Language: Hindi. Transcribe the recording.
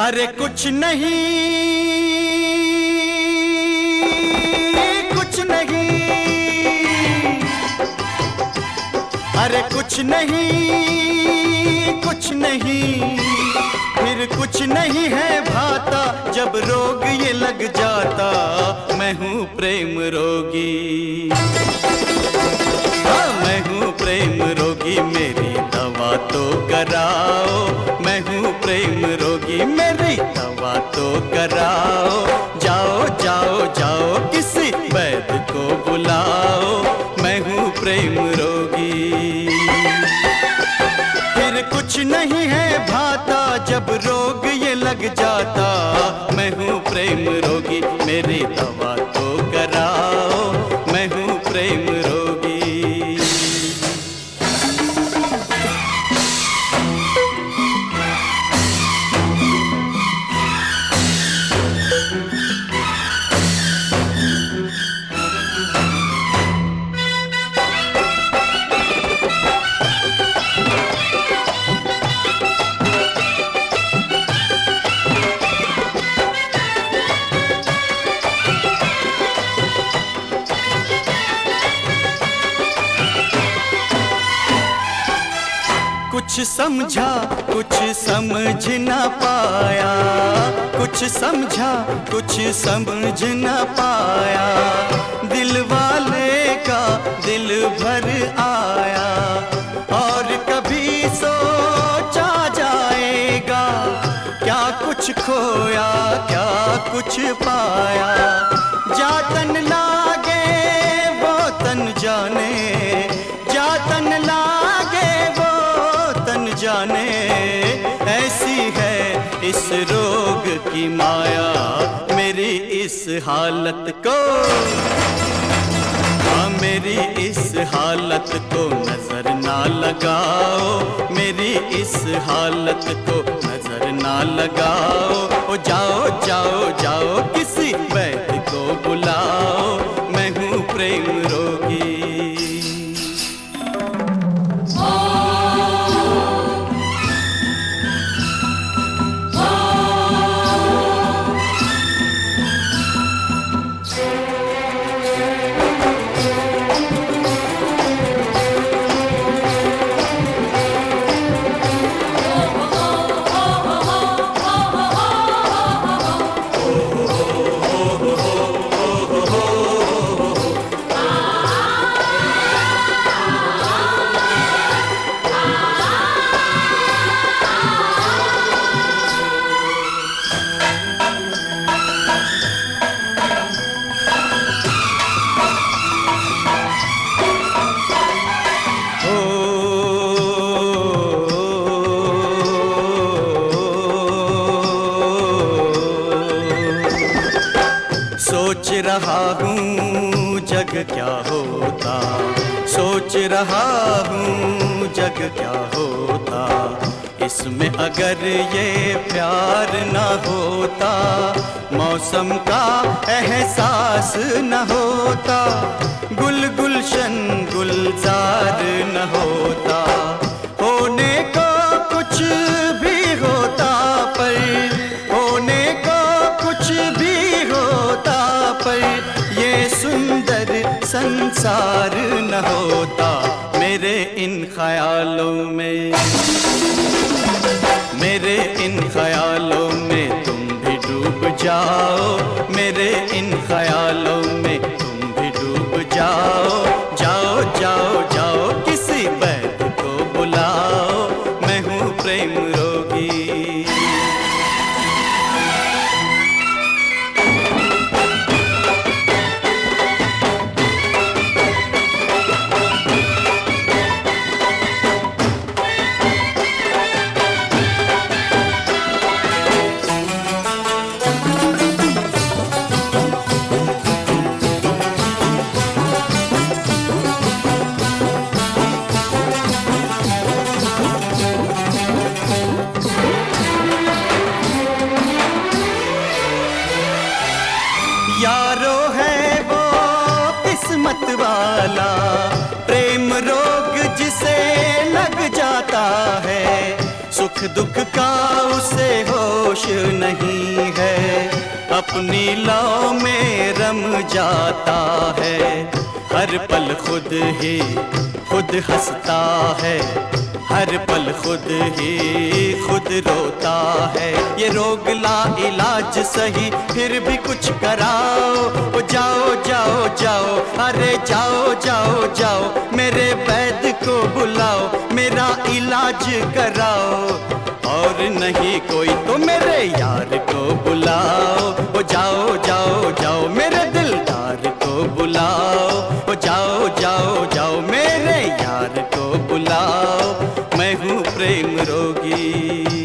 अरे कुछ नहीं, कुछ नहीं, अरे कुछ नहीं, कुछ नहीं, फिर कुछ नहीं है भाता जब रोग ये लग जाता। मैं हूँ प्रेम रोगी, हाँ मैं हूँ प्रेम रोगी, मेरी दवा तो कराओ। मैं हूँ प्रेम रोगी, मेरी दवा तो कराओ। जाओ जाओ जाओ किसी वैद्य को बुलाओ। मैं हूँ प्रेम रोगी। फिर कुछ नहीं है भाता जब रोग ये लग जाता। मैं हूँ प्रेम रोगी, मेरी दवा तो कराओ। मैं हूँ प्रेम रोगी। कुछ समझा कुछ समझ न पाया, कुछ समझा कुछ समझ न पाया। दिल वाले का दिल भर आया और कभी सोचा जाएगा क्या कुछ खोया क्या कुछ पाया। जा तन लागे वो तन जाने, जा तन लागे वो तन जाने। ऐसी है इस रोग की माया, मेरी इस हालत को, हाँ मेरी इस हालत को नजर ना लगाओ। मेरी इस हालत को नजर ना लगाओ। ओ जाओ जाओ जाओ किसी वैद्य को बुलाओ। मैं हूँ प्रेम रोगी। सोच रहा हूँ जग क्या होता, सोच रहा हूँ जग क्या होता। इसमें अगर ये प्यार न होता, मौसम का एहसास न होता, गुल गुलशन गुलजार न होता। होने को कुछ भी होता पर, होने को कुछ भी होता पर, ये सुंदर संसार न होता। मेरे इन ख्यालों में, मेरे इन ख्यालों में तुम भी डूब जाओ। मेरे इन ख्यालों में तुम भी डूब जाओ। जाओ जाओ जाओ किसी वैद्य को बुलाओ। मैं हूँ प्रेम रोगी। यारो है वो किस्मत वाला, प्रेम रोग जिसे लग जाता है। सुख दुख का उसे होश नहीं है, अपनी लौ में रम जाता है। हर पल खुद ही खुद हंसता है, हर पल खुद ही खुद रोता है। ये रोग ला इलाज सही फिर भी कुछ कराओ, ओ जाओ जाओ जाओ, अरे जाओ जाओ जाओ, मेरे वैद्य को बुलाओ, मेरा इलाज कराओ। और नहीं कोई तो मेरे यार को बुलाओ, ओ जाओ जाओ जाओ, मेरे दिलदार को बुलाओ, ओ जाओ जाओ जाओ, मेरे यार को बुलाओ। मैं हूँ प्रेम रोगी।